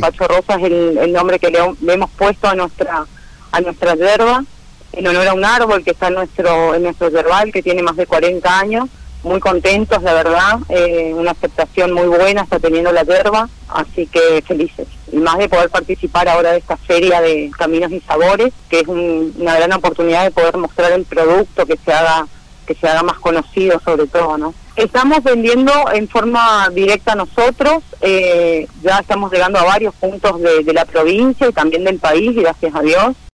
Pacho Rosa es el nombre que le hemos puesto a nuestra yerba, en honor a un árbol que está en nuestro yerbal, que tiene más de 40 años. Muy contentos, la verdad, una aceptación muy buena está teniendo la yerba, así que felices. Y más de poder participar ahora de esta feria de Caminos y Sabores, que es una gran oportunidad de poder mostrar el producto, que se haga más conocido sobre todo, ¿no? Estamos vendiendo en forma directa nosotros, ya estamos llegando a varios puntos de la provincia y también del país, gracias a Dios.